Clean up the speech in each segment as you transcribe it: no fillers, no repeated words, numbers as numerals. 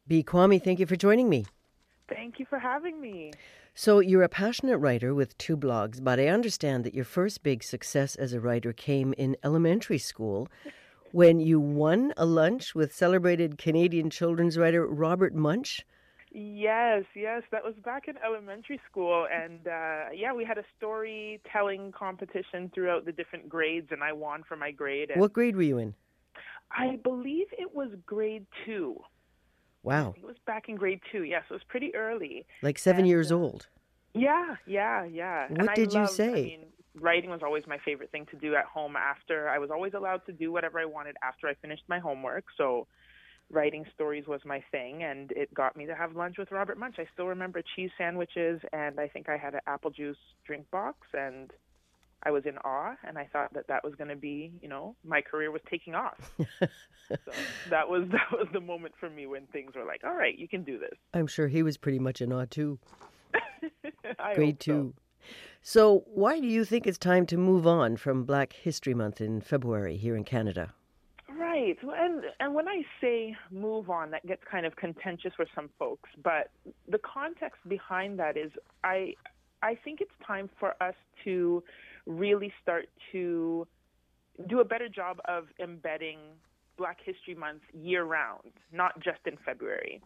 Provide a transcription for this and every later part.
B. Kwame, thank you for joining me. Thank you for having me. So you're a passionate writer with 2 blogs, but I understand that your first big success as a writer came in elementary school when you won a lunch with celebrated Canadian children's writer Robert Munsch. Yes, that was back in elementary school, and we had a storytelling competition throughout the different grades, and I won for my grade. And What grade were you in? I believe it was grade 2. Wow. It was back in grade 2, yes, it was pretty early. Like 7 years old. Yeah. What did you say? Writing was always my favorite thing to do at home after. I was always allowed to do whatever I wanted after I finished my homework, so writing stories was my thing, and it got me to have lunch with Robert Munsch. I still remember cheese sandwiches, and I think I had an apple juice drink box, and I was in awe, and I thought that was going to be, my career was taking off. So that was the moment for me when things were like, all right, you can do this. I'm sure he was pretty much in awe too. I Grade hope 2. So why do you think it's time to move on from Black History Month in February here in Canada? Right. And when I say move on, that gets kind of contentious for some folks. But the context behind that is I think it's time for us to really start to do a better job of embedding Black History Month year-round, not just in February.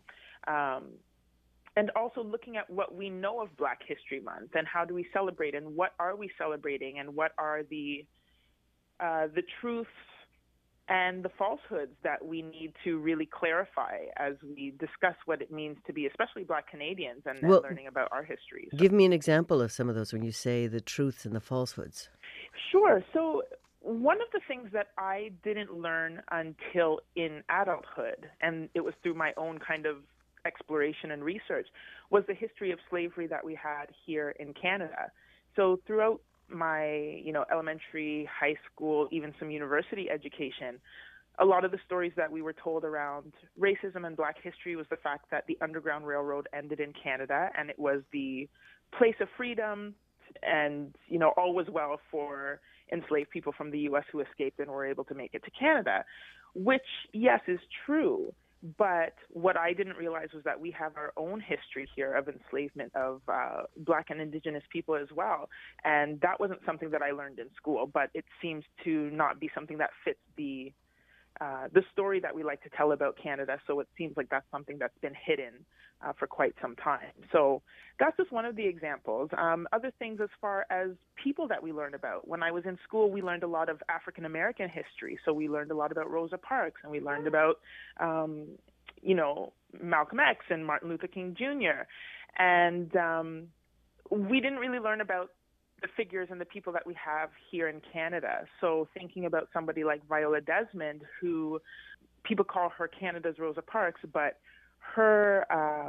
And also looking at what we know of Black History Month and how do we celebrate and what are we celebrating and what are the truths and the falsehoods that we need to really clarify as we discuss what it means to be, especially Black Canadians, and learning about our history. So, give me an example of some of those when you say the truths and the falsehoods. Sure. So one of the things that I didn't learn until in adulthood, and it was through my own kind of exploration and research, was the history of slavery that we had here in Canada. So throughout my, elementary, high school, even some university education, a lot of the stories that we were told around racism and Black history was the fact that the Underground Railroad ended in Canada and it was the place of freedom and, all was well for enslaved people from the U.S. who escaped and were able to make it to Canada, which, yes, is true. But what I didn't realize was that we have our own history here of enslavement of Black and Indigenous people as well. And that wasn't something that I learned in school, but it seems to not be something that fits the story that we like to tell about Canada. So it seems like that's something that's been hidden for quite some time. So that's just one of the examples. Other things as far as people that we learn about. When I was in school, we learned a lot of African American history. So we learned a lot about Rosa Parks, and we learned about, Malcolm X and Martin Luther King Jr. And we didn't really learn about the figures and the people that we have here in Canada. So thinking about somebody like Viola Desmond, who people call her Canada's Rosa Parks, but her,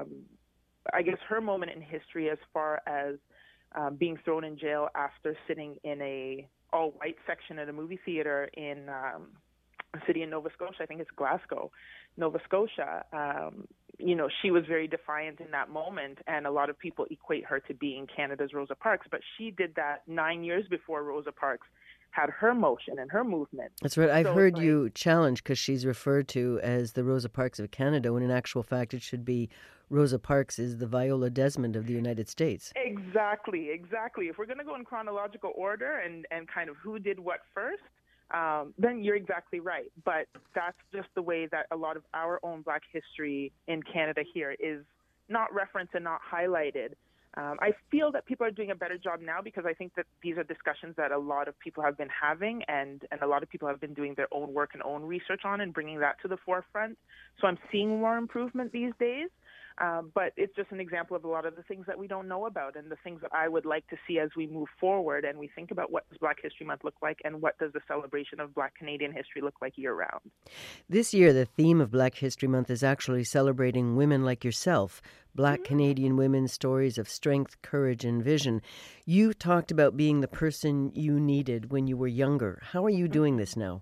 her moment in history as far as being thrown in jail after sitting in a all-white section at a movie theater in a city in Nova Scotia, I think it's Glasgow, Nova Scotia. She was very defiant in that moment, and a lot of people equate her to being Canada's Rosa Parks, but she did that 9 years before Rosa Parks had her motion and her movement. That's right. I've heard you challenge because she's referred to as the Rosa Parks of Canada, when in actual fact it should be Rosa Parks is the Viola Desmond of the United States. Exactly. If we're going to go in chronological order and kind of who did what first, then you're exactly right. But that's just the way that a lot of our own Black history in Canada here is not referenced and not highlighted. I feel that people are doing a better job now because I think that these are discussions that a lot of people have been having and a lot of people have been doing their own work and own research on and bringing that to the forefront. So I'm seeing more improvement these days. But it's just an example of a lot of the things that we don't know about and the things that I would like to see as we move forward and we think about what does Black History Month look like and what does the celebration of Black Canadian history look like year-round. This year, the theme of Black History Month is actually celebrating women like yourself, Black Canadian women's stories of strength, courage, and vision. You talked about being the person you needed when you were younger. How are you doing this now?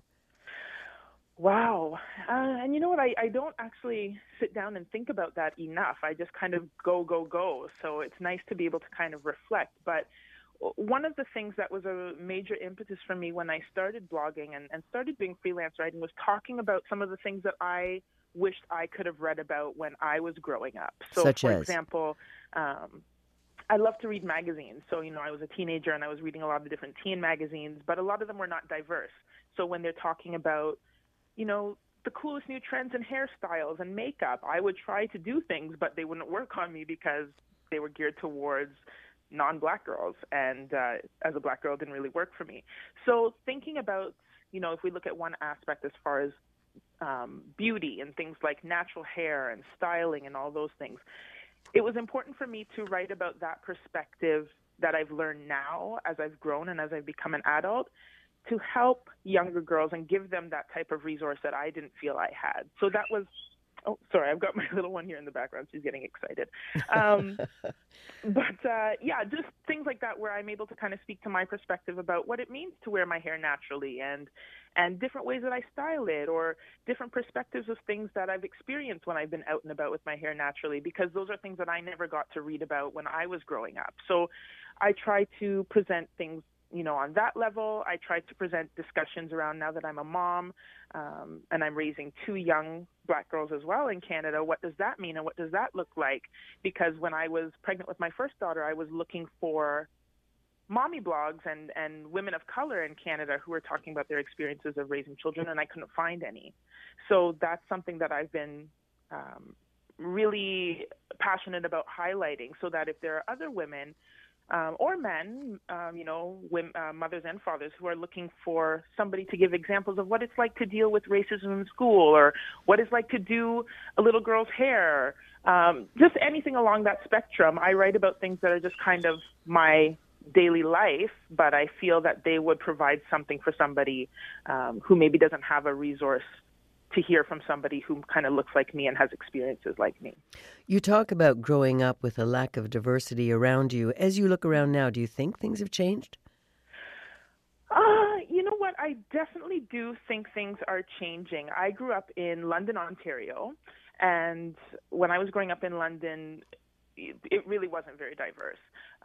Wow. And you know what? I don't actually sit down and think about that enough. I just kind of go. So it's nice to be able to kind of reflect. But one of the things that was a major impetus for me when I started blogging and started doing freelance writing was talking about some of the things that I wished I could have read about when I was growing up. So, Such for as? example, I love to read magazines. So, I was a teenager and I was reading a lot of different teen magazines, but a lot of them were not diverse. So when they're talking about, the coolest new trends in hairstyles and makeup, I would try to do things, but they wouldn't work on me because they were geared towards non-Black girls. And as a Black girl, it didn't really work for me. So thinking about, if we look at one aspect as far as beauty and things like natural hair and styling and all those things, it was important for me to write about that perspective that I've learned now as I've grown and as I've become an adult, to help younger girls and give them that type of resource that I didn't feel I had. So that was, oh, sorry, I've got my little one here in the background. She's getting excited. Yeah, just things like that where I'm able to kind of speak to my perspective about what it means to wear my hair naturally and different ways that I style it, or different perspectives of things that I've experienced when I've been out and about with my hair naturally, because those are things that I never got to read about when I was growing up. So I try to present things on that level. I try to present discussions around, now that I'm a mom and I'm raising 2 young Black girls as well in Canada, what does that mean and what does that look like? Because when I was pregnant with my first daughter, I was looking for mommy blogs and women of color in Canada who were talking about their experiences of raising children, and I couldn't find any. So that's something that I've been really passionate about highlighting, so that if there are other women or men, women, mothers and fathers who are looking for somebody to give examples of what it's like to deal with racism in school, or what it's like to do a little girl's hair, just anything along that spectrum. I write about things that are just kind of my daily life, but I feel that they would provide something for somebody who maybe doesn't have a resource to hear from somebody who kind of looks like me and has experiences like me. You talk about growing up with a lack of diversity around you. As you look around now, do you think things have changed? You know what? I definitely do think things are changing. I grew up in London, Ontario, and when I was growing up in London, it really wasn't very diverse.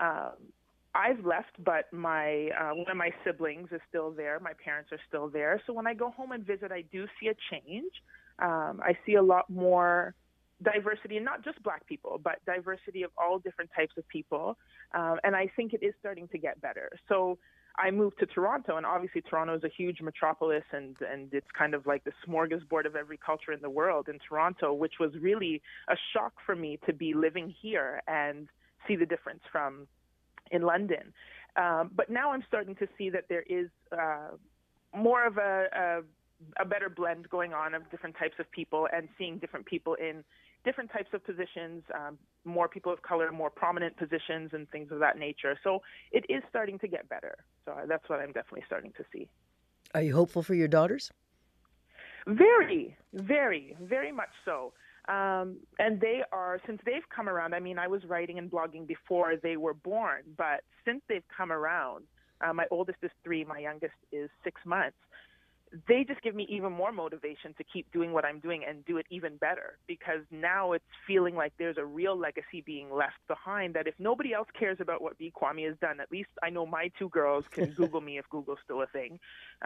I've left, but my one of my siblings is still there. My parents are still there. So when I go home and visit, I do see a change. I see a lot more diversity, and not just Black people, but diversity of all different types of people. And I think it is starting to get better. So I moved to Toronto, and obviously Toronto is a huge metropolis, and it's kind of like the smorgasbord of every culture in the world in Toronto, which was really a shock for me to be living here and see the difference from in London. But now I'm starting to see that there is more of a better blend going on of different types of people, and seeing different people in different types of positions, more people of color, more prominent positions and things of that nature. So it is starting to get better. So that's what I'm definitely starting to see. Are you hopeful for your daughters? Very, very, very much so. And they are, since they've come around, I mean, I was writing and blogging before they were born, but since they've come around, my oldest is 3, my youngest is 6 months, they just give me even more motivation to keep doing what I'm doing and do it even better, because now it's feeling like there's a real legacy being left behind, that if nobody else cares about what B. Kwame has done, at least I know my 2 girls can Google me if Google's still a thing.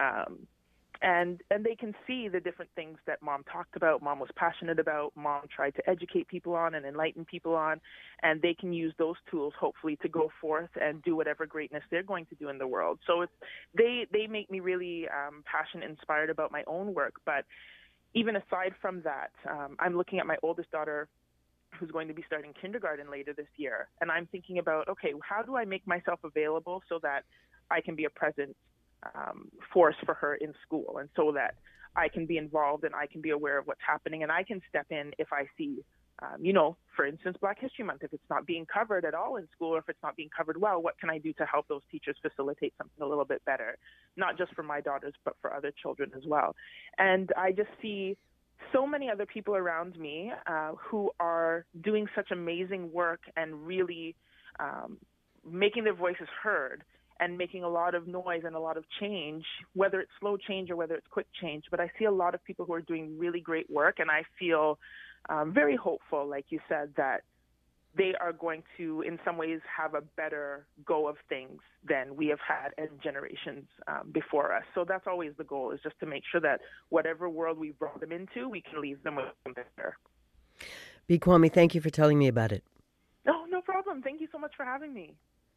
And they can see the different things that Mom talked about, Mom was passionate about, Mom tried to educate people on and enlighten people on, and they can use those tools hopefully to go forth and do whatever greatness they're going to do in the world. So they make me really passionate, inspired about my own work. But even aside from that, I'm looking at my oldest daughter, who's going to be starting kindergarten later this year, and I'm thinking about, okay, how do I make myself available so that I can be a present force for her in school, and so that I can be involved and I can be aware of what's happening, and I can step in if I see, for instance, Black History Month, if it's not being covered at all in school, or if it's not being covered well, what can I do to help those teachers facilitate something a little bit better, not just for my daughters, but for other children as well. And I just see so many other people around me who are doing such amazing work and really making their voices heard, and making a lot of noise and a lot of change, whether it's slow change or whether it's quick change. But I see a lot of people who are doing really great work, and I feel very hopeful, like you said, that they are going to, in some ways, have a better go of things than we have had in generations before us. So that's always the goal, is just to make sure that whatever world we brought them into, we can leave them with something better. B. Kwame, thank you for telling me about it. Oh, no problem. Thank you so much for having me.